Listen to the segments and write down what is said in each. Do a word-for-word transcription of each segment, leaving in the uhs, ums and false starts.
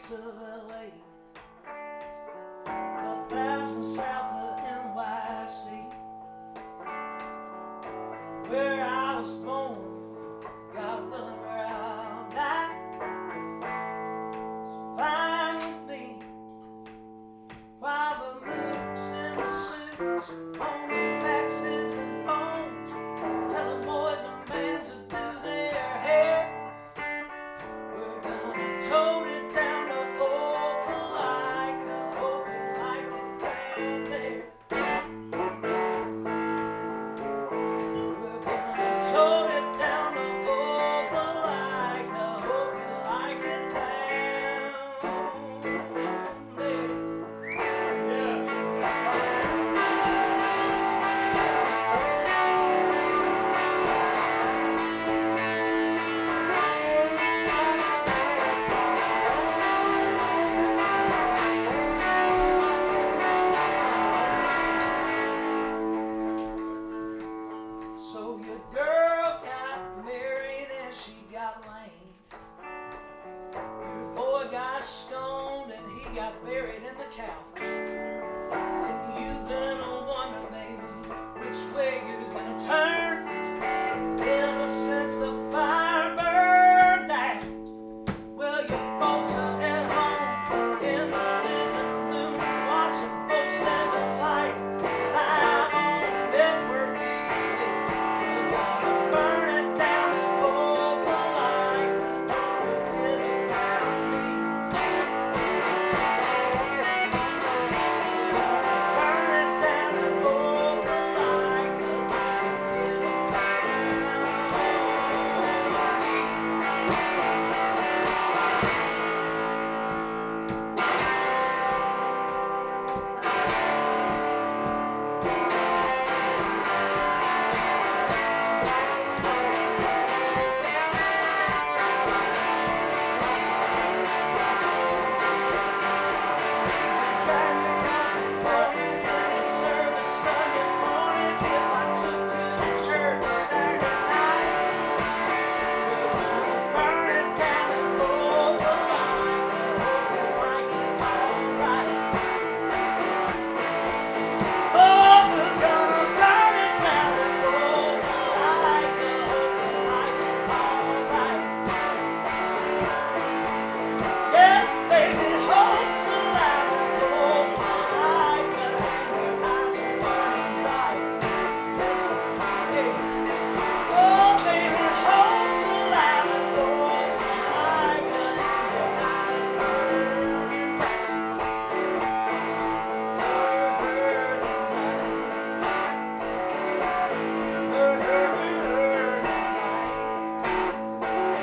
streets of L A, a thousand south of N Y C, where I was born, God willing, where I'll die. It's fine with me, while the mooks in the suits on the faxes and phones, telling boys and mans to do their hair. We're gonna tote it down to Opelika. Hope you like it down there. We're gonna tote it down to Opelika. Hope you like it down there. So your girl got married and she got lame. Your boy got stoned and he got buried in the couch. If you've been a wonder, baby, which way you're gonna turn? Ever since the fire burned out, well, your folks are at home in the living room watching folks living life live on network T V. We're gonna burn it down in Opelika. Don't forget about me. We're gonna burn it down in Opelika. Don't forget about me. Drive me up, pouring in the service Sunday morning. If I took you to church Saturday night, we're gonna burn it down in Opelika. Hope you like it alright. Oh, we're gonna burn it down in Opelika. Hope you like it alright. Yes, baby, hope's alive in Opelika, and your eyes are burning bright. Listen, hey. Oh, baby, hope's alive in Opelika, and your eyes are burning bright. Burning bright. Burning bright.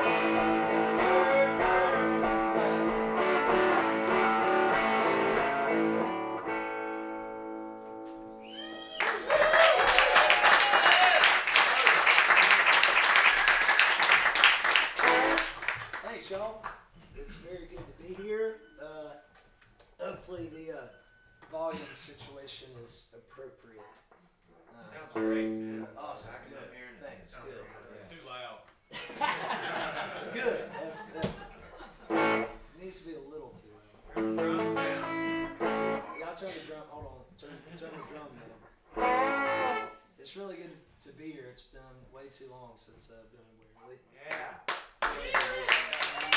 Thanks, y'all. It's very good to be here. Uh, hopefully the uh, volume situation is appropriate. Uh, Sounds great, man. Awesome. I can Good. hear it. Thanks. Sounds Good. great. Too loud. Good. That's, that needs to be a little too loud. Turn the drums down. Y'all turn the drum. Hold on. Turn, turn the drum down. It's really good to be here. It's been way too long since I've been in Waverly. Yeah.